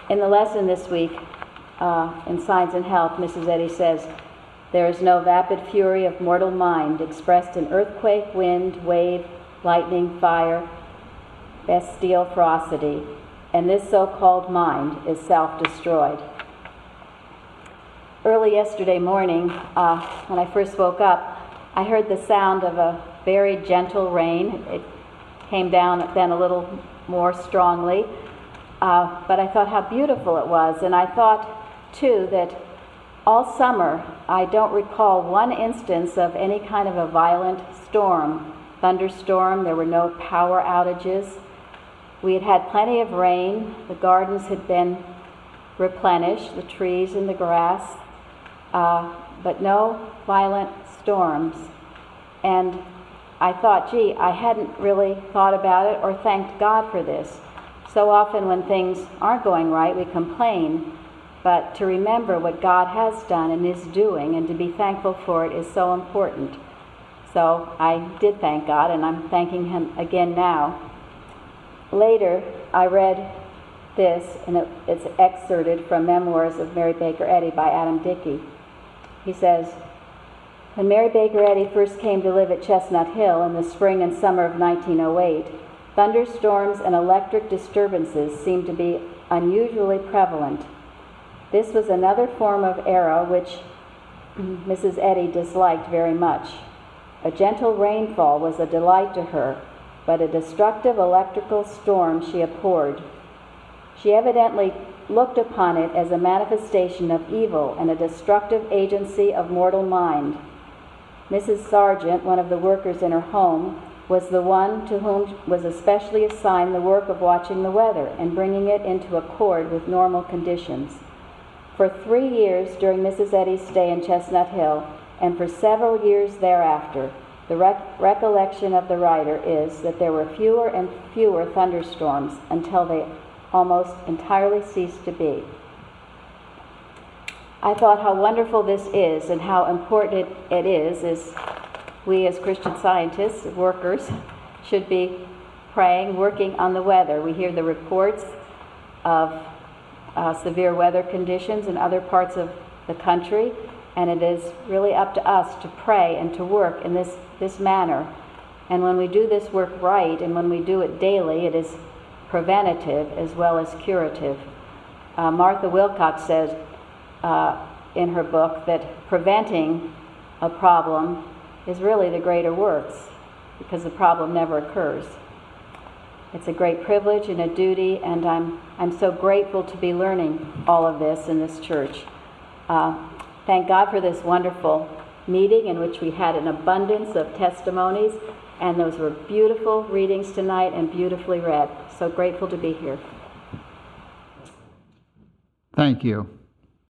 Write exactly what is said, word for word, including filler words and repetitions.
In the lesson this week, uh, in Science and Health, Missus Eddy says, "There is no vapid fury of mortal mind expressed in earthquake, wind, wave, lightning, fire, bestial ferocity, and this so-called mind is self-destroyed." Early yesterday morning, uh, when I first woke up, I heard the sound of a very gentle rain. It came down then a little more strongly, uh, but I thought how beautiful it was, and I thought, too, that all summer I don't recall one instance of any kind of a violent storm, thunderstorm. There were no power outages. We had had plenty of rain. The gardens had been replenished, the trees and the grass, uh, but no violent storms. And I thought, gee, I hadn't really thought about it or thanked God for this. So often when things aren't going right, we complain, but to remember what God has done and is doing and to be thankful for it is so important. So I did thank God, and I'm thanking Him again now. Later, I read this, and it, it's excerpted from Memoirs of Mary Baker Eddy by Adam Dickey. He says, "When Mary Baker Eddy first came to live at Chestnut Hill in the spring and summer of nineteen oh eight, thunderstorms and electric disturbances seemed to be unusually prevalent. This was another form of era which Missus Eddy disliked very much. A gentle rainfall was a delight to her, but a destructive electrical storm she abhorred. She evidently looked upon it as a manifestation of evil and a destructive agency of mortal mind. Missus Sargent, one of the workers in her home, was the one to whom was especially assigned the work of watching the weather and bringing it into accord with normal conditions. For three years during Missus Eddy's stay in Chestnut Hill, and for several years thereafter, the rec- recollection of the writer is that there were fewer and fewer thunderstorms until they almost entirely ceased to be." I thought how wonderful this is and how important it, it is, is we as Christian scientists, workers, should be praying, working on the weather. We hear the reports of uh, severe weather conditions in other parts of the country, and it is really up to us to pray and to work in this, this manner. And when we do this work right, and when we do it daily, it is preventative as well as curative. Uh, Martha Wilcox says uh, in her book that preventing a problem is really the greater works, because the problem never occurs. It's a great privilege and a duty, and I'm I'm so grateful to be learning all of this in this church. Uh, thank God for this wonderful meeting in which we had an abundance of testimonies, and those were beautiful readings tonight and beautifully read. So grateful to be here. Thank you.